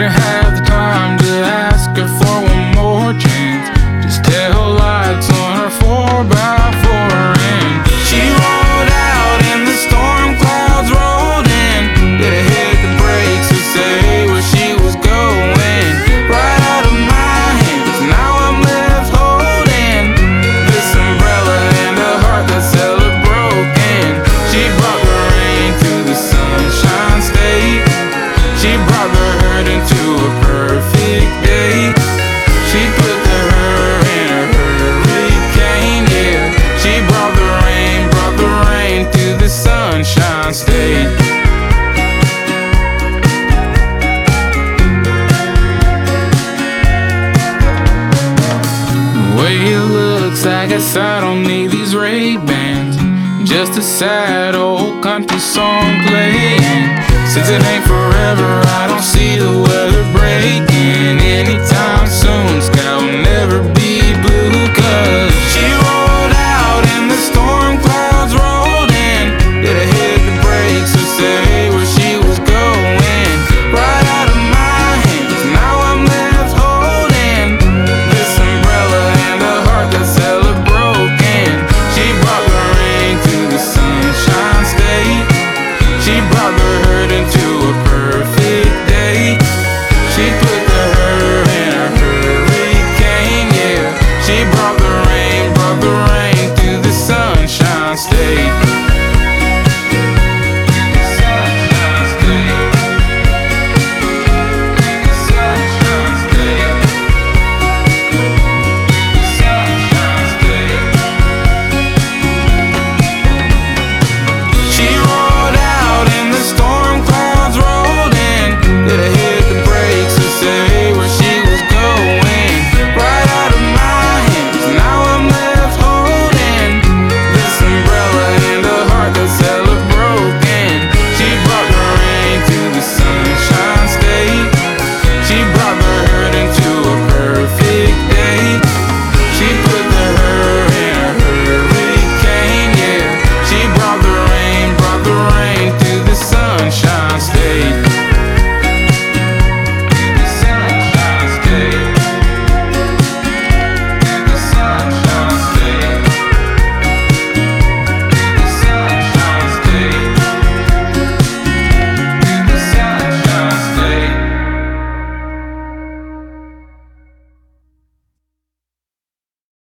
Didn't have the time to ask her for one more chance. Just tail lights on her 4x4, and she rolled out and the storm clouds rolled in. Didn't hit the brakes to say where she was going. Right out of my hands, now I'm left holding this umbrella and a heart that's hella broken. She brought the rain to the Sunshine State. She brought the hurt into a perfect day. She put the her in a hurricane, yeah. She brought the rain to the Sunshine State. The way it looks, I guess I don't need these Ray-Bans. Just a sad old country song playing. Since it ain't for